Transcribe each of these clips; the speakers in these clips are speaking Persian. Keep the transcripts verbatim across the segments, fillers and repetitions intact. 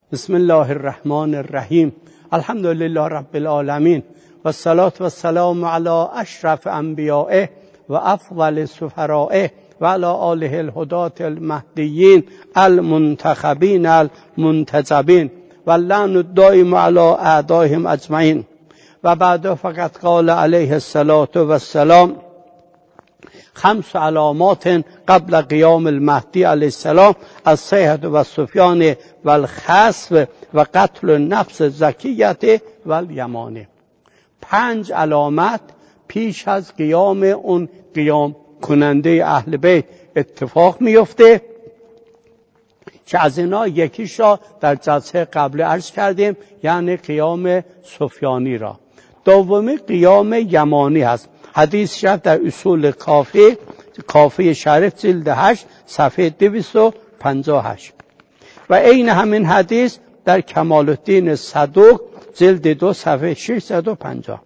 بسم الله الرحمن الرحیم. الحمد لله رب العالمین و الصلاة و السلام علی اشرف انبیائه و افضل سفرائه و علی آله الهداة المهدیین المنتخبین المنتجبین و اللعن الدائم علی اعدائهم اجمعین. و بعد فقط قال علیه الصلاة و السلام خمس علامات قبل قیام المهدی علیه السلام الصیحة و السفیان و الخسف و قتل النفس الزکیة و الیمانه. پنج علامت پیش از قیام اون قیام کننده اهل بیت اتفاق میفته که از اینا یکیش را در جلسه قبل عرض کردیم، یعنی قیام سفیانی را. دومی قیام یمانی هست. حدیث شرف در اصول کافی کافی شریف جلد هشت صفحه دویست و پنجاه و هشت و عین همین حدیث در کمال الدین صدوق جلد دو صفحه ششصد و پنجاه.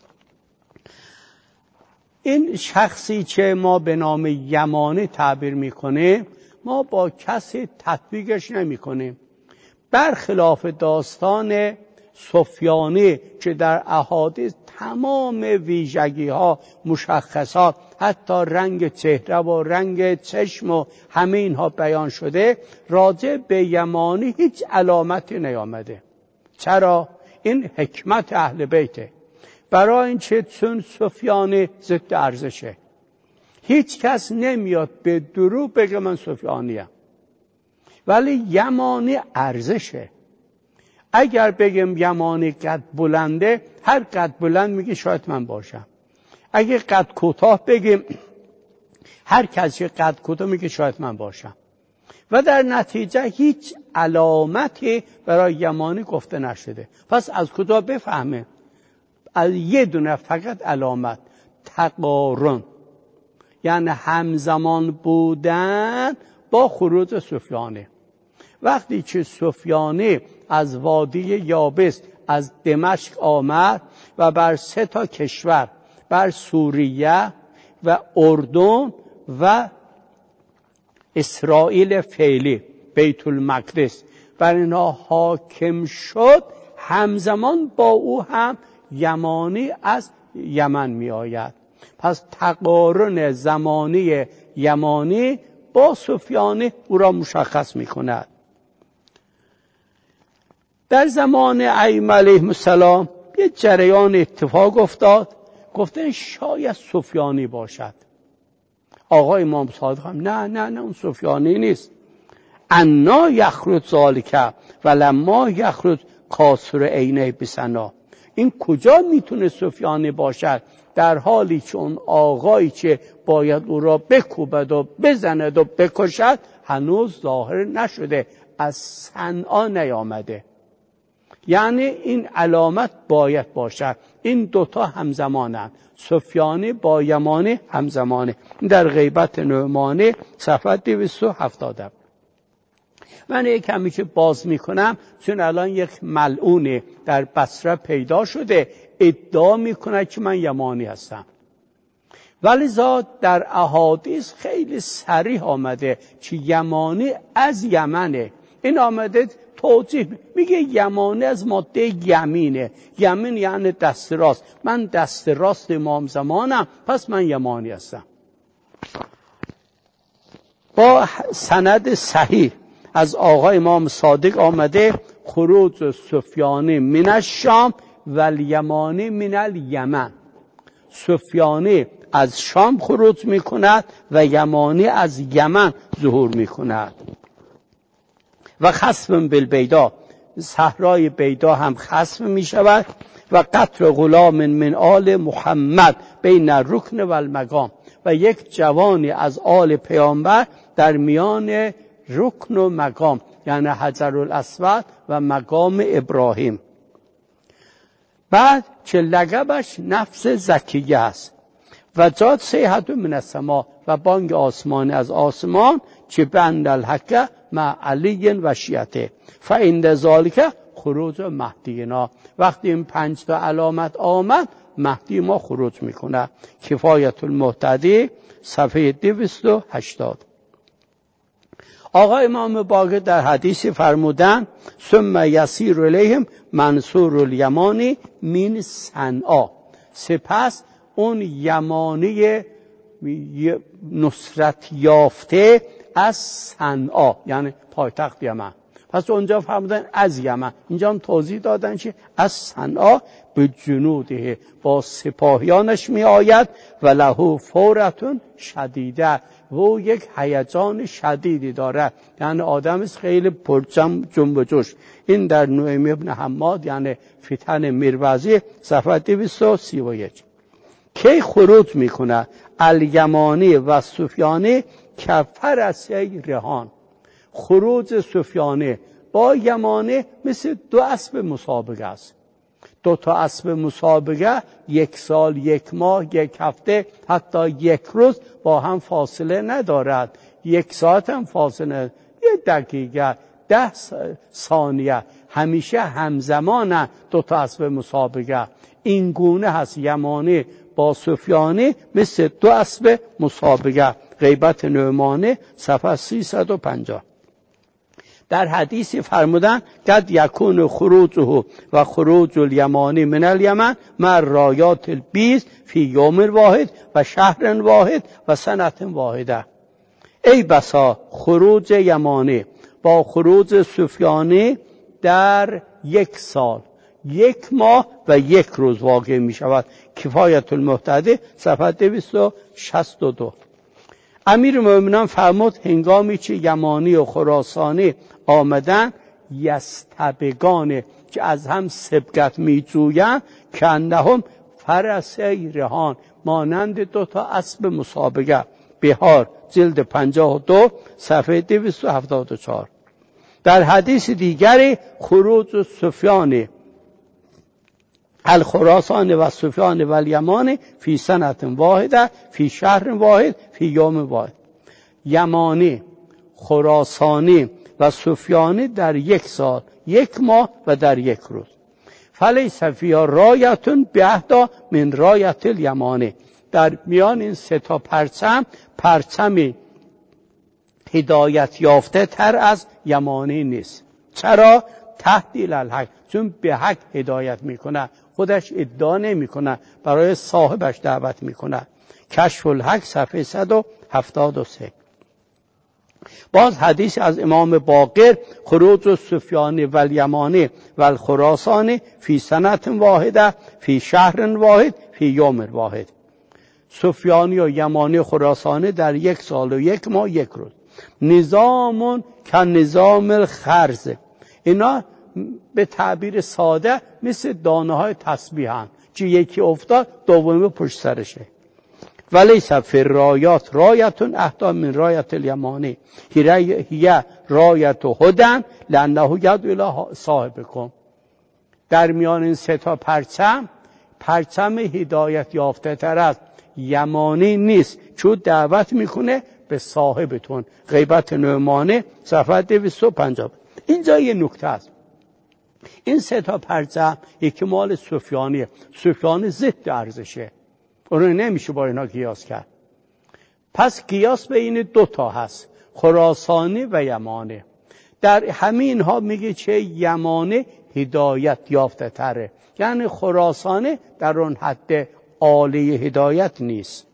این شخصی که ما به نام یمانی تعبیر میکنیم ما با کسی تطبیقش نمیکنیم، برخلاف داستان سفیانی که در احادیث تمام ویژگی ها مشخصات، حتی رنگ چهره و رنگ چشم و همه اینها بیان شده، راجع به یمانی هیچ علامتی نیامده. چرا؟ این حکمت اهل بیته. برای اینکه چون سفیانی ضد ارزشه، هیچ کس نمیاد به دروغ بگه من سفیانیم، ولی یمانی ارزشه. اگر بگم یمانی قد بلنده، هر قد بلند میگه شاید من باشم. اگر قد کوتاه بگیم، هر کسی قد کوتاه میگه شاید من باشم. و در نتیجه هیچ علامتی برای یمانی گفته نشده. پس از کجا بفهمه؟ از یه دونه فقط علامت، تقارن، یعنی همزمان بودن با خروج سفیانی. وقتی که سفیانی از وادی یابس از دمشق آمد و بر سه تا کشور، بر سوریه و اردن و اسرائیل فعلی، بیت المقدس، بر اینا حاکم شد، همزمان با او هم یمانی از یمن می آید. پس تقارن زمانی یمانی با سفیانی او را مشخص می کند. در زمان ائمه علیهم السلام یه جریان اتفاق افتاد، گفتن شاید سفیانی باشد. آقای امام صادق هم نه نه نه اون سفیانی نیست. انا یخرج ذالک ولما یخرج کاسر عینه بسنا. این کجا میتونه سفیانی باشد در حالی که اون آقایی که باید او را بکوبد و بزند و بکشد هنوز ظاهر نشده، از صنعا نیامده. یعنی این علامت باید باشد. این دوتا همزمانند، سفیانی با یمانی همزمانه. در غیبت نعمانی صفحه دویست و هفتاد. من یک کمی که باز میکنم چون الان یک ملعونی در بصره پیدا شده ادعا میکنه که من یمانی هستم، ولی زاد در احادیث خیلی صریح آمده که یمانی از یمنه. این آمده توضیح میگه یمانی از ماده یمینه. یمین یعنی دست راست. من دست راست امام زمانم، پس من یمانی هستم. با سند صحیح از آقای امام صادق آمده خروج سفیانی من الشام و الیمانی من الیمن. سفیانی از شام خروج میکند و یمانی از یمن ظهور میکند. و خسف بالبیدا، صحرای بیدا هم خسف می شود. و قتل غلام من آل محمد بین الرکن و المقام، و یک جوانی از آل پیامبر در میان رکن و مقام، یعنی حجر الاسود و مقام ابراهیم. بعد که لقبش نفس زکیه است. و جاد صیحة من السما، و بانگ آسمانی از آسمان که بند الحق مع علی و شیعته فعند ذالک خروج مهدینا. وقتی این پنج تا علامت آمد مهدی ما خروج میکنه. کفایت المهتدی صفحه دویست و هشتاد. آقا امام باقر در حدیثی فرمودن ثم یسیر الیهم منصور الیمانی من صنعا، سپس اون یمانی نصرت یافته از صنعا یعنی پایتخت یمن، پس اونجا فرمودن از یمن، اینجا هم توضیح دادن که از صنعا به جنوده با سپاهیانش می آید و له فورتون شدیده و یک هیجان شدیدی داره، یعنی آدم است خیلی پرجم جنب و جوش. این در نعیم ابن حماد یعنی فتن مروزی صفحه دویست و سی و یک. کی خروج میکنه الیمانی و سفیانی کفر از ریحان، خروج سفیانی با یمانی مثل دو اسب مسابقه است. دو تا اسب مسابقه یک سال، یک ماه، یک هفته، حتی یک روز با هم فاصله ندارد، یک ساعت هم فاصله، یک دقیقه، ده ثانیه، همیشه همزمان دو تا اسب مسابقه. این گونه هست یمانی با سفیانی مثل دو اسب مسابقه. غیبت نعمانی صفحه سیصد و پنجاه. در حدیثی فرمودن قد یکون خروجه و خروج الیمانی من الیمن مع رایات البیض فی یوم واحد و شهر واحد و سنه واحده. ای بسا خروج یمانی با خروج سفیانی در یک سال، یک ماه و یک روز واقع می شود. کفایت المحتدی صفحه دویست و شصت و دو. امیر مومنان فرمود هنگامی که یمانی و خراسانی آمدن یستبگان که از هم سبقت می جویند که انهم فرسی ریحان، مانند دو تا اسب مسابقه. بهار جلد پنجاه و دو صفحه دویست و هفتاد و چهار. در حدیث دیگری خروج سفیان الخراسان و سفیان و الیمان فی سنه واحده فی شهر واحد فی یوم واحد. یمانی، خراسانی و سفیانی در یک سال، یک ماه و در یک روز. فلیس فیها رایتون بهدا من رایت الیمانی. در میان این سه تا پرچم، پرچمی هدایت یافته تر از یمانی نیست. چرا؟ تهدیل الحق، چون به حق هدایت میکنه، خودش ادعا نمیکنه، برای صاحبش دعوت میکنه. کشف الحق صفحه صد و هفتاد و سه. باز حدیث از امام باقر خروج سفیانی و الیمانی و الخراسانی فی سنه واحده فی شهر واحد فی یوم واحد. سفیانی و یمانی خراسانی در یک سال و یک ماه یک روز. نظامون که نظام الخرز، اینا به تعبیر ساده مثل دانه های تسبیح هن که یکی افتاد دومی پشت سرشه. ولی فی رایات رایتون اهدا من رایت الیمانی هی رایت هدن لانه یدعو الی صاحبکم. در میان این سه تا پرچم، پرچم هدایت یافته تر از یمانی نیست، چون دعوت میکنه به صاحبتون. غیبت نعمانی صفحه دویست و پنجاه. اینجا یه نکته است. این سه تا پرچم یکی مال سفیانیه. سفیانی ضد ارزشه، اونو نمیشه با اینا قیاس کرد. پس قیاس بین دو تا هست، خراسانی و یمانی. در همین ها میگه چه یمانی هدایت یافته تره، یعنی خراسانی در اون حد عالی هدایت نیست.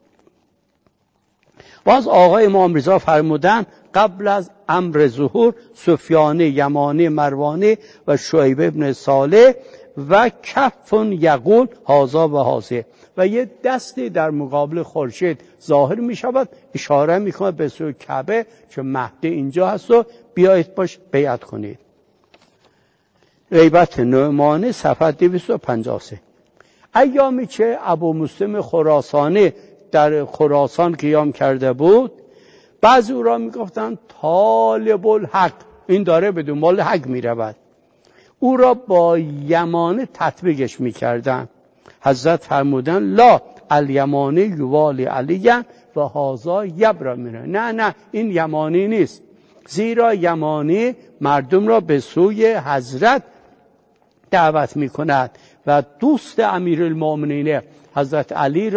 باز آقای امام رضا فرمودن قبل از امر ظهور سفیانی، یمانی، مروانی و شعیب ابن صالح و کفن یقول هازا و هازه، و یه دستی در مقابل خورشید ظاهر می شود، اشاره می کنه به سوی کعبه که مهدی اینجا هست و بیایید باش بیعت کنید. غیبت نعمانی صفحه دویست و پنجاه و سه. ایامی که ابو مسلم خراسانی در خراسان قیام کرده بود، بعضی او را می گفتن طالب الحق، این داره به دنبال حق می رود. او را با یمانی تطبیقش می کردن. حضرت فرمودن لا الیمانی یوالی علی و هازا یبرا منه. نه نه این یمانی نیست، زیرا یمانی مردم را به سوی حضرت دعوت می کند و دوست امیرالمؤمنین حضرت علی را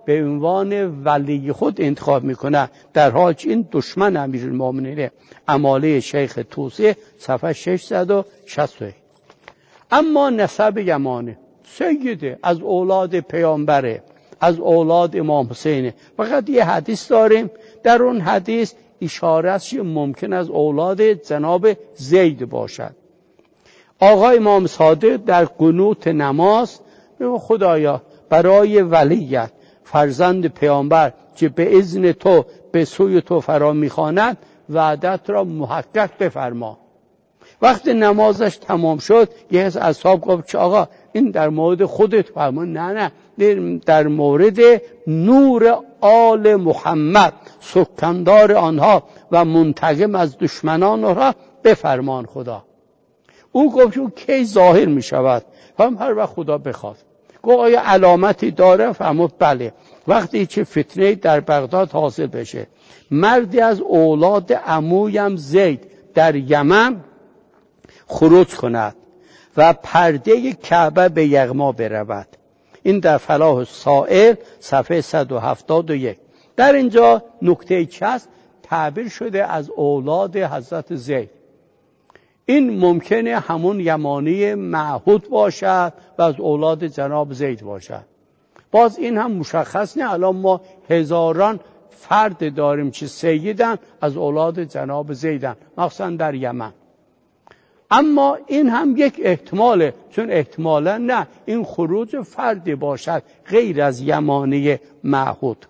به عنوان ولی خود انتخاب میکنه، در حال که این دشمن امیرالمومنین. اماله شیخ توسی صفحه ششصد و شصت و یک. اما نسب یمانه سیده، از اولاد پیامبره، از اولاد امام حسینه. فقط یه حدیث داریم، در اون حدیث اشاره است ممکن از اولاد جناب زید باشد. آقای امام صادق در قنوت نماز میگه خدایا برای ولیت فرزند پیامبر که به اذن تو به سوی تو فرا میخواند وعدت را محقق بفرما. وقتی نمازش تمام شد یه از اصحاب گفت که آقا این در مورد خودت فرما. نه نه، در مورد نور آل محمد سکندار آنها و منتقم از دشمنان را بفرمان خدا. او گفت او کی ظاهر می شود؟ هم هر وقت خدا بخواد. گفت آیا علامتی داره؟ فرمود بله، وقتی که فتنه در بغداد حاصل بشه مردی از اولاد عمویم زید در یمن خروج کند و پرده کعبه به یغما برود. این در فلاح السائل صفحه صد و هفتاد و یک. در اینجا نکته چست تعبیر شده از اولاد حضرت زید. این ممکنه همون یمانی معهود باشد و از اولاد جناب زید باشد. باز این هم مشخص نه. الان ما هزاران فرد داریم که سیدن از اولاد جناب زیدن، مخصوصا در یمن. اما این هم یک احتماله، چون احتمالا نه این خروج فردی باشد غیر از یمانی معهود.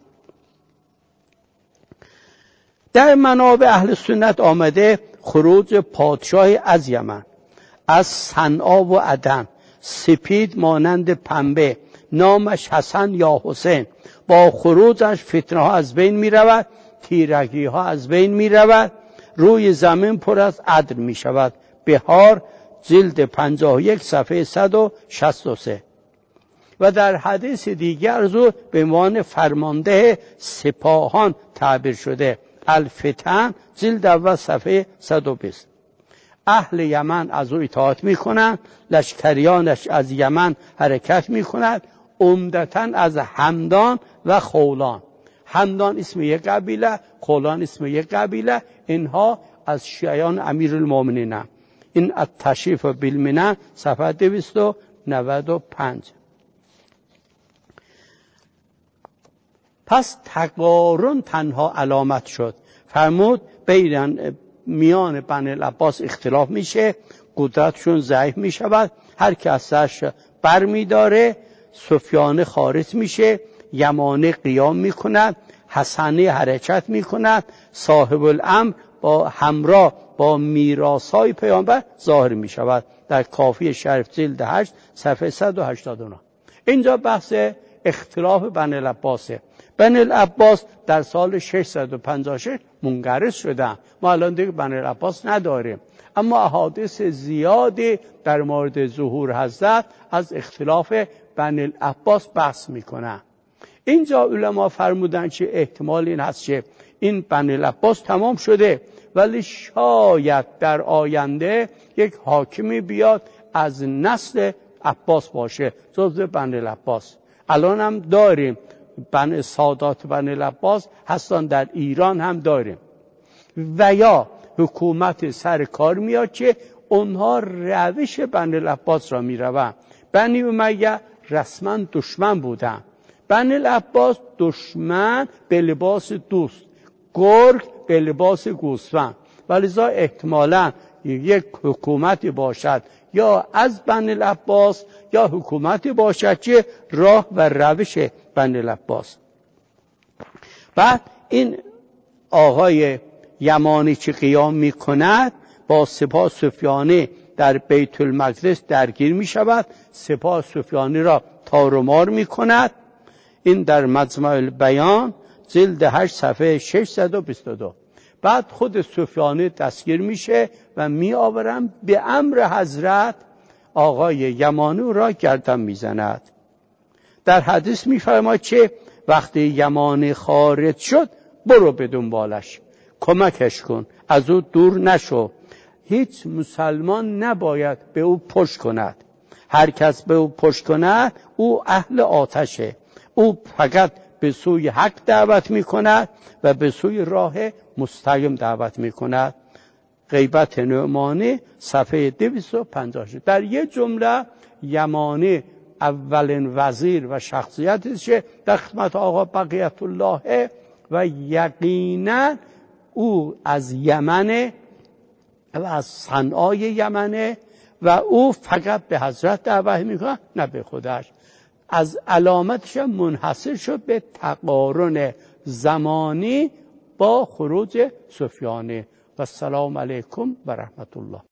در منابع اهل سنت آمده خروج پادشاهی از یمن، از صنعا و عدن، سپید مانند پنبه، نامش حسن یا حسین. با خروجش فتنه ها از بین می رود، تیرگی ها از بین می رود، روی زمین پر از عدل می شود. بهار جلد پنجاه و یک صفحه صد و شصت و سه. و در حدیث دیگر زو به عنوان فرمانده سپاهان تعبیر شده. الفتن جلد اول صفحه صد و بیست. اهل یمن از او اطاعت می کنند، لشکریانش از یمن حرکت می کنند، عمدتاً از همدان و خولان. همدان اسم یک قبیله، خولان اسم یک قبیله. اینها از شیعیان امیرالمومنین. این التشریف بالمنن صفحه دویست و نود و پنج. پس تقارن تنها علامت شد. فرمود بین میان بنی العباس اختلاف میشه، قدرتشون ضعیف میشود، هر کی از سرش بر میداره. سفیان خارج میشه، یمانه قیام میکند، حسنی حرکت میکند، صاحب الامر با همراه با میراثای پیامبر ظاهر میشود. در کافی شریف جلد هشت صفحه صد و هشتاد و نه. اینجا بحث اختلاف بنی العباسه. بنی العباس در سال ششصد و پنجاه و شش منقرض شدن. ما الان دیگه بنی العباس نداریم، اما احادیث زیادی در مورد ظهور حضرت از اختلاف بنی العباس بحث میکنن. اینجا علما فرمودن که احتمال این هست که این بنی العباس تمام شده، ولی شاید در آینده یک حاکمی بیاد از نسل عباس باشه، جزء بنی العباس. الان هم داریم بن سادات بنی العباس هستن، در ایران هم داریم. و یا حکومت سر کار میاد که اونها روش بنی العباس را میروند. بنی امیه رسما دشمن بودن، بنی العباس دشمن به لباس دوست، گرگ به لباس گوسفند. ولذا احتمالاً یک حکومتی باشد یا از بنی العباس یا حکومتی باشد که راه و روش بنی العباس. بعد این آقای یمانی که قیام می کند با سپاه سفیانی در بیت المقدس درگیر می شود، سپاه سفیانی را تار و مار می کند. این در مجمع البیان جلد هشت صفحه ششصد و بیست و دو. بعد خود سفیانی دستگیر میشه و می آورن به امر حضرت آقای یمانی را گردن میزند. در حدیث میفرماید که وقتی یمانی خارج شد برو به دنبالش، کمکش کن، از او دور نشو. هیچ مسلمان نباید به او پشت کند. هر کس به او پشت کند او اهل آتشه. او فقط به سوی حق دعوت می کند و به سوی راه مستقیم دعوت می کند. غیبت نعمانی صفحه دویست و پنجاه و شش. در یک جمله یمانی اولین وزیر و شخصیتی که در خدمت آقا بقیت الله و یقینا او از یمن و از صنعای یمنه و او فقط به حضرت دعوت میکنه نه به خودش. از علامتش منحصر شد به تقارن زمانی با خروج سفیانی. و السلام علیکم و رحمت الله.